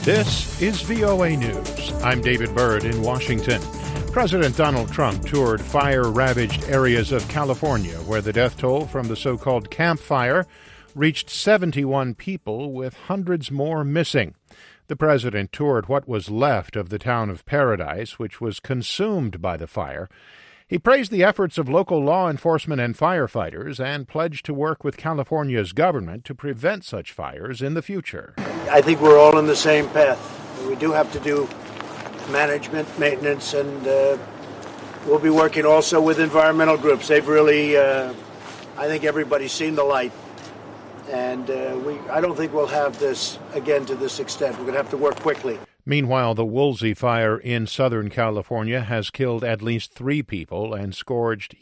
This is VOA News. I'm David Byrd in Washington. President Donald Trump toured fire-ravaged areas of California where the death toll from the so-called Camp Fire reached 71 people, with hundreds more missing. The president toured what was left of the town of Paradise, which was consumed by the fire. He praised the efforts of local law enforcement and firefighters and pledged to work with California's government to prevent such fires in the future. I think we're all on the same path. We do have to do management, maintenance, and we'll be working also with environmental groups. They've really, I think everybody's seen the light. And I don't think we'll have this again to this extent. We're going to have to work quickly. Meanwhile, the Woolsey Fire in Southern California has killed at least 3 people and scorched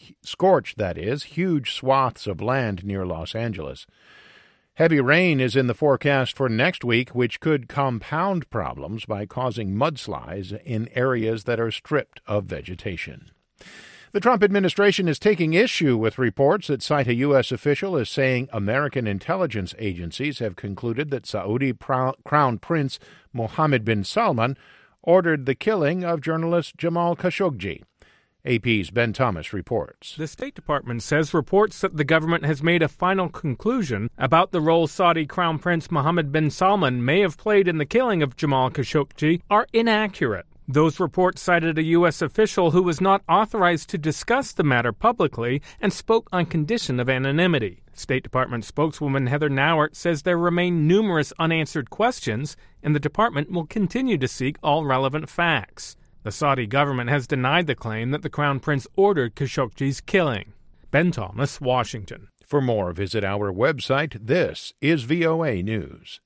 huge swaths of land near Los Angeles. Heavy rain is in the forecast for next week, which could compound problems by causing mudslides in areas that are stripped of vegetation. The Trump administration is taking issue with reports that cite a U.S. official as saying American intelligence agencies have concluded that Saudi Crown Prince Mohammed bin Salman ordered the killing of journalist Jamal Khashoggi. AP's Ben Thomas reports. The State Department says reports that the government has made a final conclusion about the role Saudi Crown Prince Mohammed bin Salman may have played in the killing of Jamal Khashoggi are inaccurate. Those reports cited a U.S. official who was not authorized to discuss the matter publicly and spoke on condition of anonymity. State Department spokeswoman Heather Nauert says there remain numerous unanswered questions, and the department will continue to seek all relevant facts. The Saudi government has denied the claim that the Crown Prince ordered Khashoggi's killing. Ben Thomas, Washington. For more, visit our website. This is VOA News.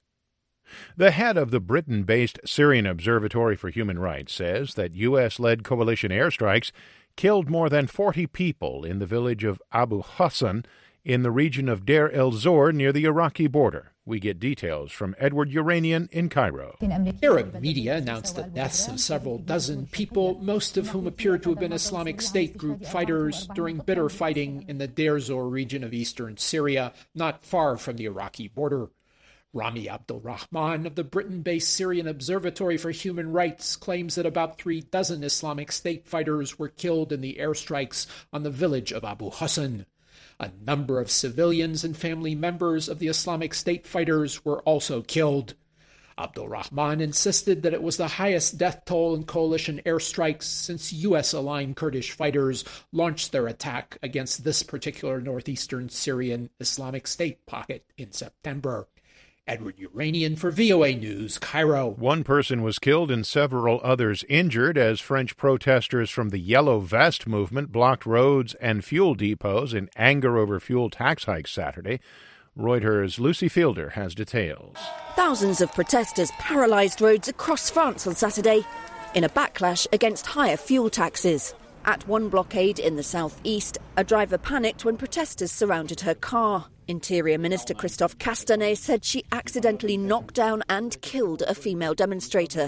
The head of the Britain-based Syrian Observatory for Human Rights says that U.S.-led coalition airstrikes killed more than 40 people in the village of Abu Hassan in the region of Deir el-Zor near the Iraqi border. We get details from Edward Uranian in Cairo. Arab media announced the deaths of several dozen people, most of whom appear to have been Islamic State group fighters during bitter fighting in the Deir el-Zor region of eastern Syria, not far from the Iraqi border. Rami Abdulrahman of the Britain-based Syrian Observatory for Human Rights claims that about 36 Islamic State fighters were killed in the airstrikes on the village of Abu Hassan. A number of civilians and family members of the Islamic State fighters were also killed. Abdulrahman insisted that it was the highest death toll in coalition airstrikes since U.S.-aligned Kurdish fighters launched their attack against this particular northeastern Syrian Islamic State pocket in September. Edward Uranian for VOA News, Cairo. One person was killed and several others injured as French protesters from the Yellow Vest movement blocked roads and fuel depots in anger over fuel tax hikes Saturday. Reuters' Lucy Fielder has details. Thousands of protesters paralyzed roads across France on Saturday in a backlash against higher fuel taxes. At one blockade in the southeast, a driver panicked when protesters surrounded her car. Interior Minister Christophe Castanet said she accidentally knocked down and killed a female demonstrator.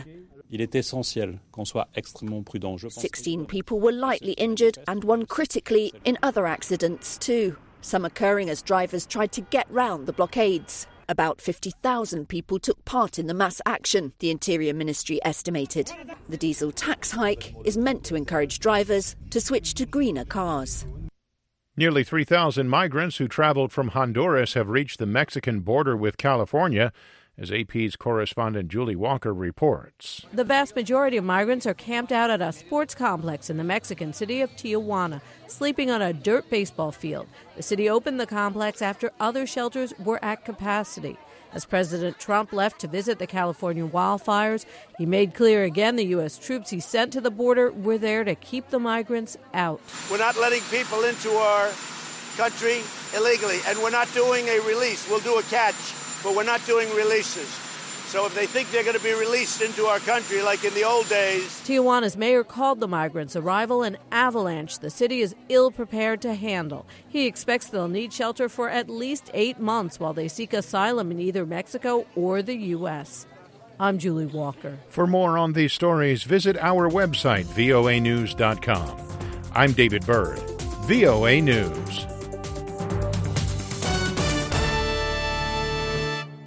16 people were lightly injured and one critically in other accidents too, some occurring as drivers tried to get round the blockades. About 50,000 people took part in the mass action, the Interior Ministry estimated. The diesel tax hike is meant to encourage drivers to switch to greener cars. Nearly 3,000 migrants who traveled from Honduras have reached the Mexican border with California, as AP's correspondent Julie Walker reports. The vast majority of migrants are camped out at a sports complex in the Mexican city of Tijuana, sleeping on a dirt baseball field. The city opened the complex after other shelters were at capacity. As President Trump left to visit the California wildfires, he made clear again the U.S. troops he sent to the border were there to keep the migrants out. We're not letting people into our country illegally, and we're not doing a release. We'll do a catch, but we're not doing releases. So if they think they're going to be released into our country like in the old days... Tijuana's mayor called the migrants' arrival an avalanche the city is ill-prepared to handle. He expects they'll need shelter for at least 8 months while they seek asylum in either Mexico or the U.S. I'm Julie Walker. For more on these stories, visit our website, voanews.com. I'm David Byrd, VOA News.